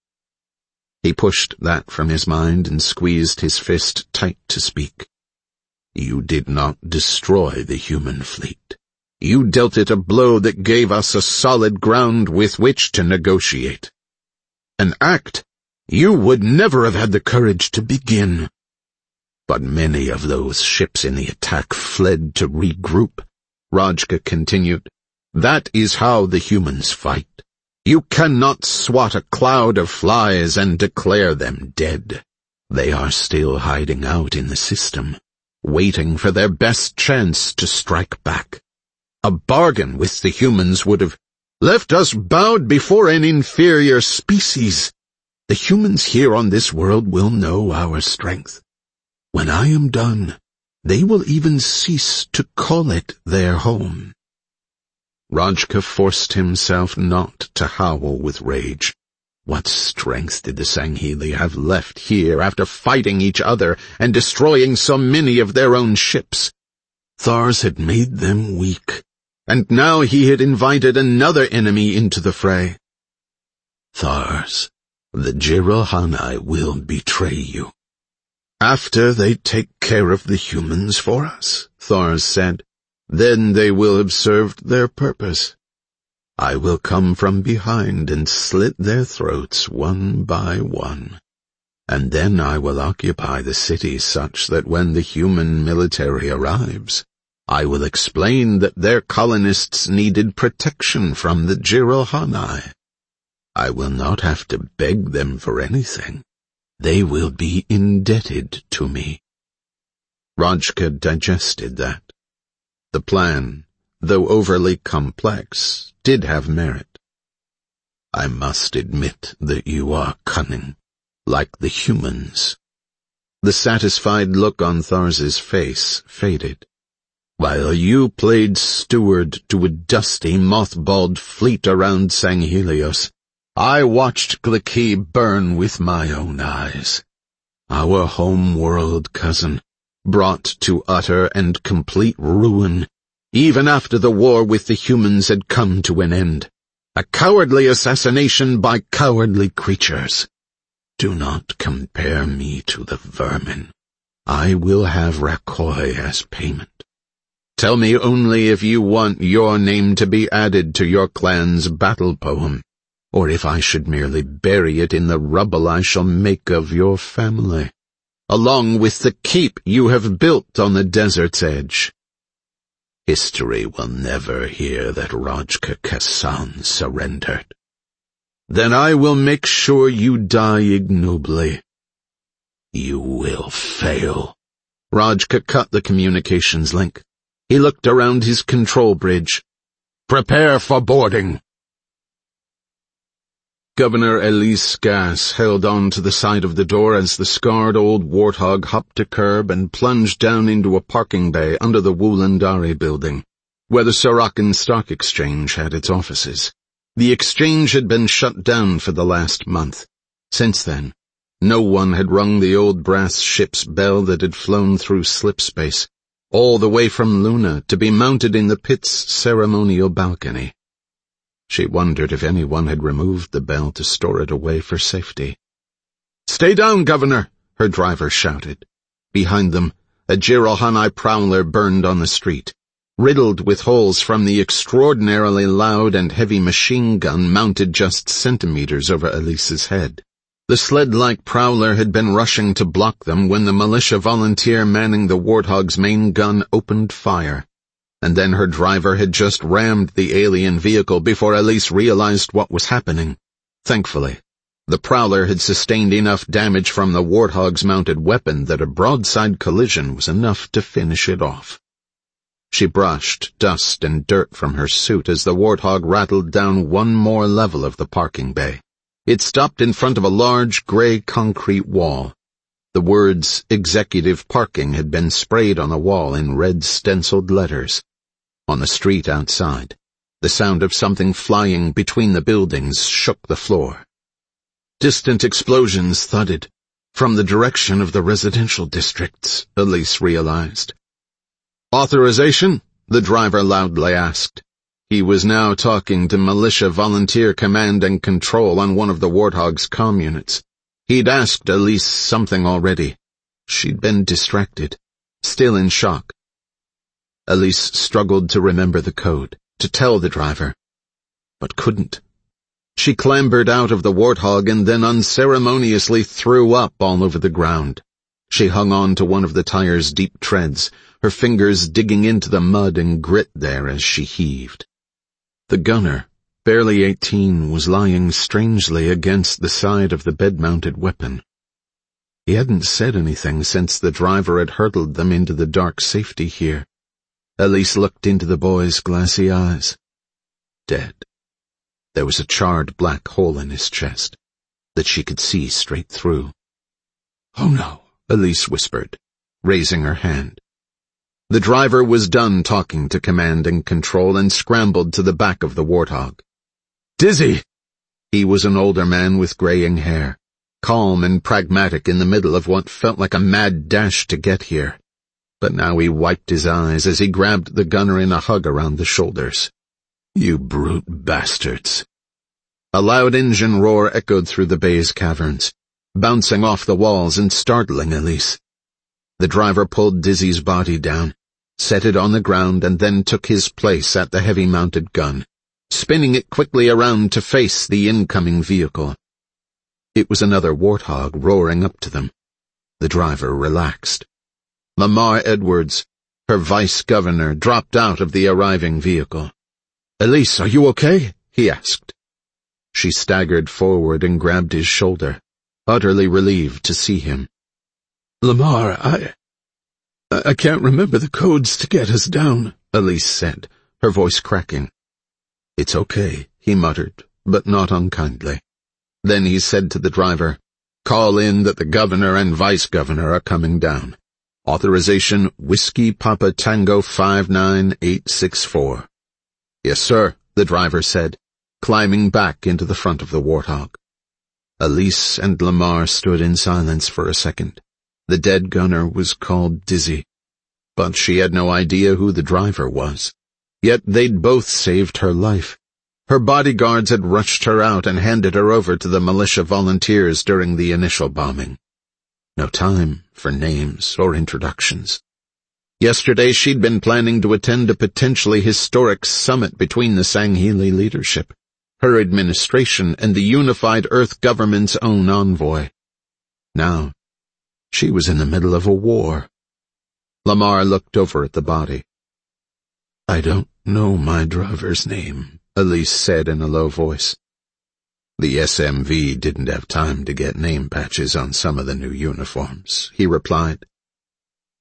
He pushed that from his mind and squeezed his fist tight to speak. "You did not destroy the human fleet. You dealt it a blow that gave us a solid ground with which to negotiate. An act you would never have had the courage to begin. But many of those ships in the attack fled to regroup," Rajka continued. "That is how the humans fight. You cannot swat a cloud of flies and declare them dead. They are still hiding out in the system, waiting for their best chance to strike back. A bargain with the humans would have left us bowed before an inferior species. The humans here on this world will know our strength. When I am done, they will even cease to call it their home." Rajka forced himself not to howl with rage. What strength did the Sangheli have left here after fighting each other and destroying so many of their own ships? Thars had made them weak, and now he had invited another enemy into the fray. "Thars, the Jiralhanai will betray you. After they take care of the humans for us," Thars said, "then they will have served their purpose. I will come from behind and slit their throats one by one, and then I will occupy the city such that when the human military arrives, I will explain that their colonists needed protection from the Jiralhanai. I will not have to beg them for anything. They will be indebted to me." Rajka digested that. The plan, though overly complex, did have merit. "I must admit that you are cunning, like the humans." The satisfied look on Thars's face faded. "While you played steward to a dusty, mothballed fleet around Sanghelios, I watched Glaki burn with my own eyes. Our home world, cousin, brought to utter and complete ruin, even after the war with the humans had come to an end. A cowardly assassination by cowardly creatures. Do not compare me to the vermin. I will have Rakoi as payment. Tell me only if you want your name to be added to your clan's battle poem, or if I should merely bury it in the rubble I shall make of your family, along with the keep you have built on the desert's edge. History will never hear that Rajka Kassan surrendered. Then I will make sure you die ignobly. You will fail." Rajka cut the communications link. He looked around his control bridge. "Prepare for boarding." Governor Elise Gass held on to the side of the door as the scarred old warthog hopped a curb and plunged down into a parking bay under the Wulandari building, where the Sarakan Stock Exchange had its offices. The exchange had been shut down for the last month. Since then, no one had rung the old brass ship's bell that had flown through slipspace, all the way from Luna to be mounted in the pit's ceremonial balcony. She wondered if anyone had removed the bell to store it away for safety. "Stay down, Governor," her driver shouted. Behind them, a Jiralhanae prowler burned on the street, riddled with holes from the extraordinarily loud and heavy machine gun mounted just centimeters over Elise's head. The sled-like prowler had been rushing to block them when the militia volunteer manning the Warthog's main gun opened fire. And then her driver had just rammed the alien vehicle before Elise realized what was happening. Thankfully, the prowler had sustained enough damage from the Warthog's mounted weapon that a broadside collision was enough to finish it off. She brushed dust and dirt from her suit as the Warthog rattled down one more level of the parking bay. It stopped in front of a large gray concrete wall. The words "Executive Parking" had been sprayed on the wall in red stenciled letters. On the street outside, the sound of something flying between the buildings shook the floor. Distant explosions thudded from the direction of the residential districts, Elise realized. "Authorization?" the driver loudly asked. He was now talking to Militia Volunteer Command and Control on one of the Warthog's comm units. He'd asked Elise something already. She'd been distracted, still in shock. Elise struggled to remember the code, to tell the driver, but couldn't. She clambered out of the Warthog and then unceremoniously threw up all over the ground. She hung on to one of the tire's deep treads, her fingers digging into the mud and grit there as she heaved. The gunner, barely 18, was lying strangely against the side of the bed-mounted weapon. He hadn't said anything since the driver had hurtled them into the dark safety here. Elise looked into the boy's glassy eyes. Dead. There was a charred black hole in his chest that she could see straight through. "Oh no," Elise whispered, raising her hand. The driver was done talking to Command and Control and scrambled to the back of the Warthog. "Dizzy!" He was an older man with graying hair, calm and pragmatic in the middle of what felt like a mad dash to get here. But now he wiped his eyes as he grabbed the gunner in a hug around the shoulders. "You brute bastards." A loud engine roar echoed through the bay's caverns, bouncing off the walls and startling Elise. The driver pulled Dizzy's body down, set it on the ground, and then took his place at the heavy-mounted gun, spinning it quickly around to face the incoming vehicle. It was another Warthog roaring up to them. The driver relaxed. Lamar Edwards, her vice-governor, dropped out of the arriving vehicle. "Elise, are you okay?" he asked. She staggered forward and grabbed his shoulder, utterly relieved to see him. "Lamar, I can't remember the codes to get us down," Elise said, her voice cracking. "It's okay," he muttered, but not unkindly. Then he said to the driver, "Call in that the governor and vice-governor are coming down. Authorization Whiskey Papa Tango 59864. "Yes, sir," the driver said, climbing back into the front of the Warthog. Elise and Lamar stood in silence for a second. The dead gunner was called Dizzy, but she had no idea who the driver was. Yet they'd both saved her life. Her bodyguards had rushed her out and handed her over to the militia volunteers during the initial bombing. No time for names or introductions. Yesterday she'd been planning to attend a potentially historic summit between the Sangheili leadership, her administration, and the unified Earth government's own envoy. Now, she was in the middle of a war. Lamar looked over at the body. "I don't know my driver's name," Elise said in a low voice. "The SMV didn't have time to get name patches on some of the new uniforms," he replied.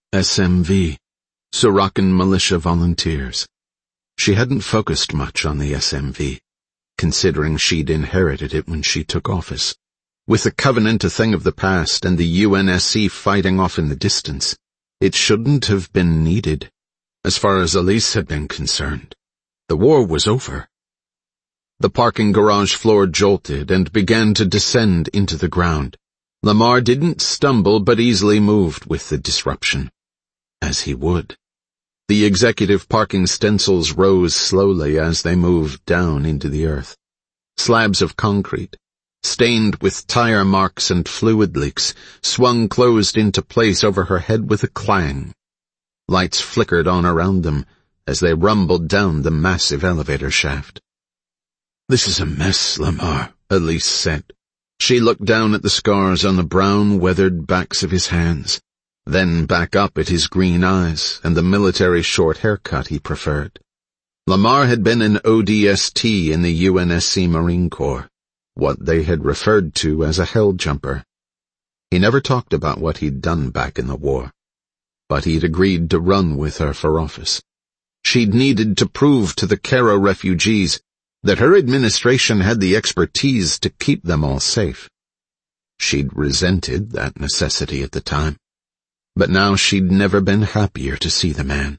SMV, Surakan Militia Volunteers. She hadn't focused much on the SMV, considering she'd inherited it when she took office. With the Covenant a thing of the past and the UNSC fighting off in the distance, it shouldn't have been needed. As far as Elise had been concerned, the war was over. The parking garage floor jolted and began to descend into the ground. Lamar didn't stumble but easily moved with the disruption. As he would. The executive parking stencils rose slowly as they moved down into the earth. Slabs of concrete, stained with tire marks and fluid leaks, swung closed into place over her head with a clang. Lights flickered on around them as they rumbled down the massive elevator shaft. "This is a mess, Lamar," Elise said. She looked down at the scars on the brown, weathered backs of his hands, then back up at his green eyes and the military short haircut he preferred. Lamar had been an ODST in the UNSC Marine Corps, what they had referred to as a hell jumper. He never talked about what he'd done back in the war, but he'd agreed to run with her for office. She'd needed to prove to the Cairo refugees that her administration had the expertise to keep them all safe. She'd resented that necessity at the time, but now she'd never been happier to see the man.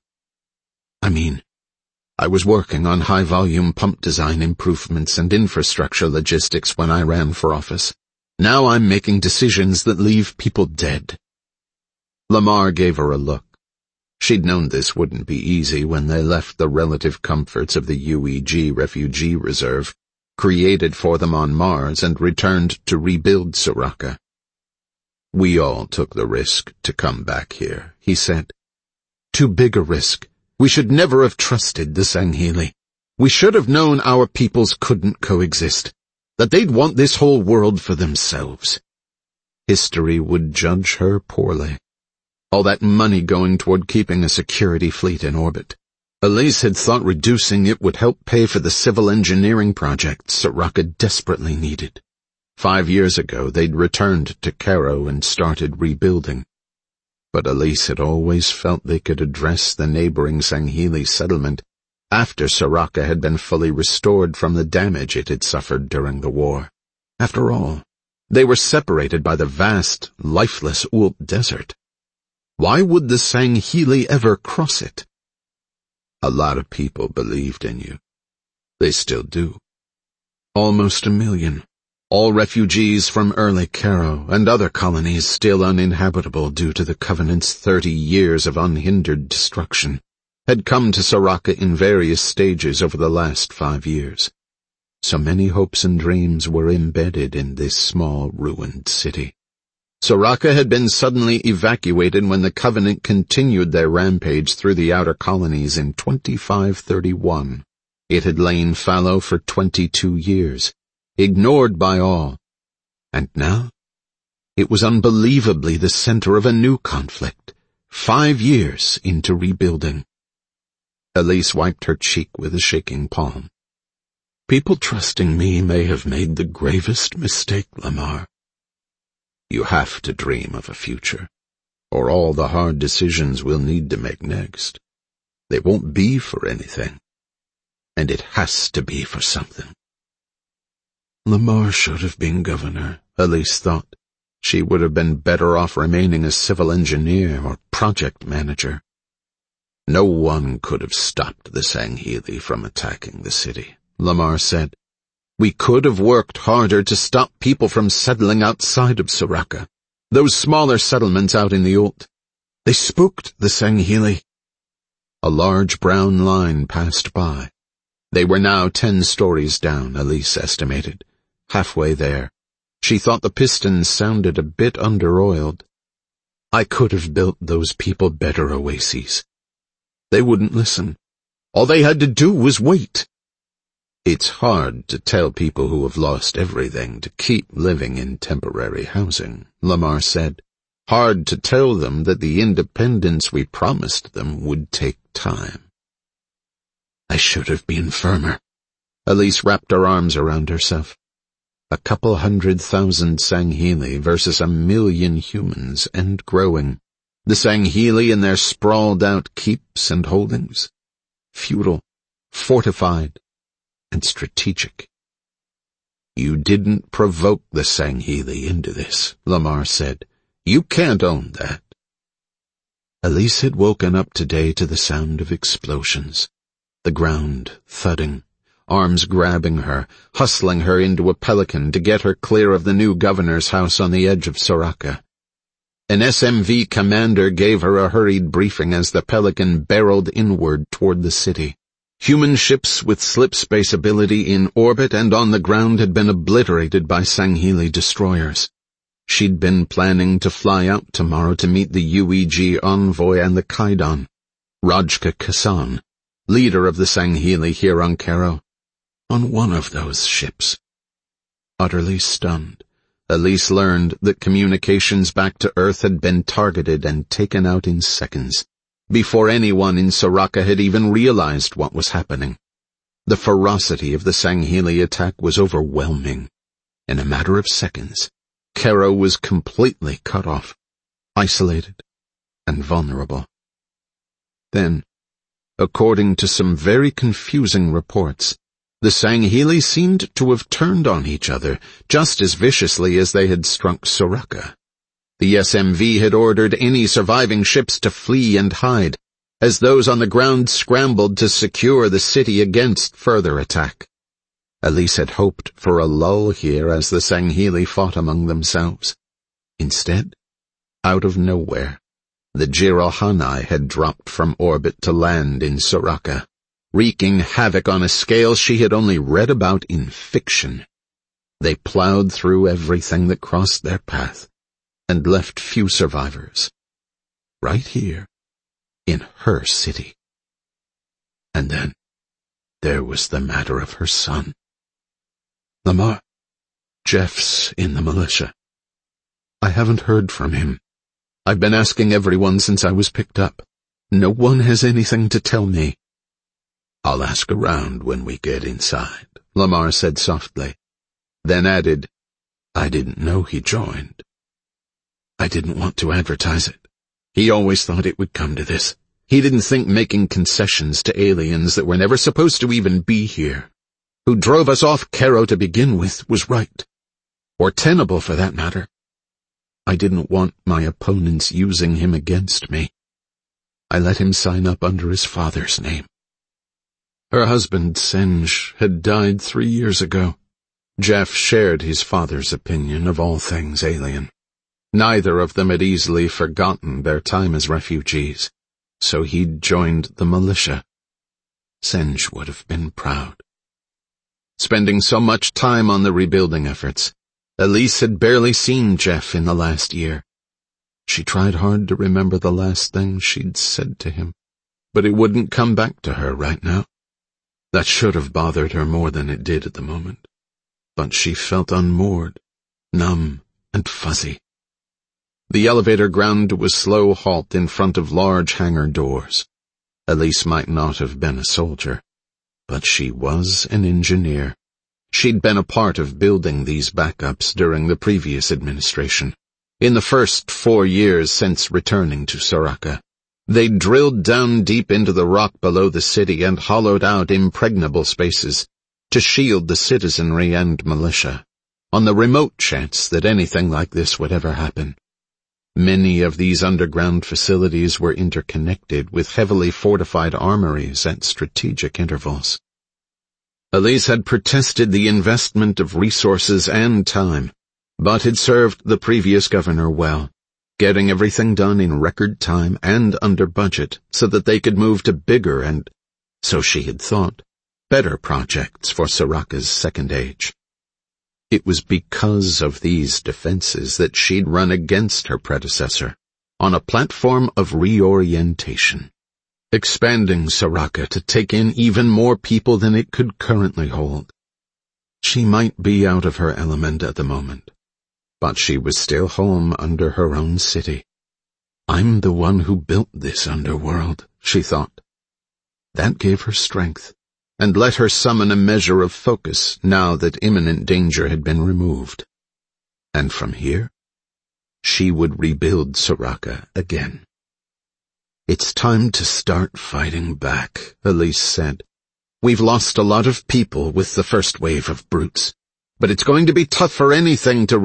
I was working on high-volume pump design improvements and infrastructure logistics when I ran for office. Now I'm making decisions that leave people dead. Lamar gave her a look. She'd known this wouldn't be easy when they left the relative comforts of the UEG refugee reserve, created for them on Mars, and returned to rebuild Soraka. "We all took the risk to come back here," he said. "Too big a risk. We should never have trusted the Sangheili. We should have known our peoples couldn't coexist, that they'd want this whole world for themselves. History would judge her poorly. All that money going toward keeping a security fleet in orbit. Elise had thought reducing it would help pay for the civil engineering project Soraka desperately needed. 5 years ago, they'd returned to Cairo and started rebuilding. But Elise had always felt they could address the neighboring Sangheili settlement after Soraka had been fully restored from the damage it had suffered during the war. After all, they were separated by the vast, lifeless Ult Desert. Why would the Sangheili ever cross it? A lot of people believed in you. They still do. Almost 1 million. All refugees from early Cairo and other colonies still uninhabitable due to the Covenant's 30 years of unhindered destruction, had come to Soraka in various stages over the last 5 years. So many hopes and dreams were embedded in this small, ruined city. Soraka had been suddenly evacuated when the Covenant continued their rampage through the outer colonies in 2531. It had lain fallow for 22 years, ignored by all. And now, it was unbelievably the center of a new conflict, 5 years into rebuilding. Elise wiped her cheek with a shaking palm. "People trusting me may have made the gravest mistake, Lamar. You have to dream of a future, or all the hard decisions we'll need to make next. They won't be for anything, and it has to be for something." Lamar should have been governor, Elise thought. She would have been better off remaining a civil engineer or project manager. No one could have stopped the Sangheili from attacking the city, Lamar said. We could have worked harder to stop people from settling outside of Soraka, those smaller settlements out in the Ult. They spooked the Sangheili. A large brown line passed by. They were now 10 stories down, Elise estimated. Halfway there. She thought the pistons sounded a bit under-oiled. I could have built those people better oases. They wouldn't listen. All they had to do was wait. It's hard to tell people who have lost everything to keep living in temporary housing, Lamar said. Hard to tell them that the independence we promised them would take time. I should have been firmer. Elise wrapped her arms around herself. A couple 100,000 Sangheili versus 1 million humans and growing. The Sangheli in their sprawled-out keeps and holdings. Feudal, fortified, and strategic. "You didn't provoke the Sangheli into this," Lamar said. "You can't own that." Elise had woken up today to the sound of explosions. The ground thudding, arms grabbing her, hustling her into a pelican to get her clear of the new governor's house on the edge of Soraka. An SMV commander gave her a hurried briefing as the pelican barreled inward toward the city. Human ships with slip space ability in orbit and on the ground had been obliterated by Sangheli destroyers. She'd been planning to fly out tomorrow to meet the UEG envoy and the Kaidan, Rajka Kasan, leader of the Sangheli here on Cairo, on one of those ships. Utterly stunned, Elise learned that communications back to Earth had been targeted and taken out in seconds, before anyone in Soraka had even realized what was happening. The ferocity of the Sangheli attack was overwhelming. In a matter of seconds, Cairo was completely cut off, isolated, and vulnerable. Then, according to some very confusing reports, the Sangheli seemed to have turned on each other just as viciously as they had struck Soraka. The SMV had ordered any surviving ships to flee and hide, as those on the ground scrambled to secure the city against further attack. Elise had hoped for a lull here as the Sangheli fought among themselves. Instead, out of nowhere, the Jiralhanai had dropped from orbit to land in Soraka, wreaking havoc on a scale she had only read about in fiction. They plowed through everything that crossed their path, and left few survivors. Right here, in her city. And then, there was the matter of her son. "Lamar, Jeff's in the militia. I haven't heard from him. I've been asking everyone since I was picked up. No one has anything to tell me." "I'll ask around when we get inside," Lamar said softly, then added, "I didn't know he joined." "I didn't want to advertise it. He always thought it would come to this. He didn't think making concessions to aliens that were never supposed to even be here, who drove us off Cairo to begin with, was right. Or tenable, for that matter. I didn't want my opponents using him against me. I let him sign up under his father's name." Her husband, Senj, had died 3 years ago. Jeff shared his father's opinion of all things alien. Neither of them had easily forgotten their time as refugees, so he'd joined the militia. Senj would have been proud. Spending so much time on the rebuilding efforts, Elise had barely seen Jeff in the last year. She tried hard to remember the last thing she'd said to him, but it wouldn't come back to her right now. That should have bothered her more than it did at the moment, but she felt unmoored, numb, and fuzzy. The elevator ground to a slow halt in front of large hangar doors. Elise might not have been a soldier, but she was an engineer. She'd been a part of building these backups during the previous administration. In the first 4 years since returning to Soraka, they drilled down deep into the rock below the city and hollowed out impregnable spaces to shield the citizenry and militia, on the remote chance that anything like this would ever happen. Many of these underground facilities were interconnected with heavily fortified armories at strategic intervals. Elise had protested the investment of resources and time, but had served the previous governor well, getting everything done in record time and under budget so that they could move to bigger and, so she had thought, better projects for Soraka's second age. It was because of these defenses that she'd run against her predecessor, on a platform of reorientation, expanding Soraka to take in even more people than it could currently hold. She might be out of her element at the moment, but she was still home under her own city. "I'm the one who built this underworld," she thought. That gave her strength, and let her summon a measure of focus now that imminent danger had been removed. And from here, she would rebuild Soraka again. It's time to start fighting back, Elise said. We've lost a lot of people with the first wave of brutes, but it's going to be tough for anything to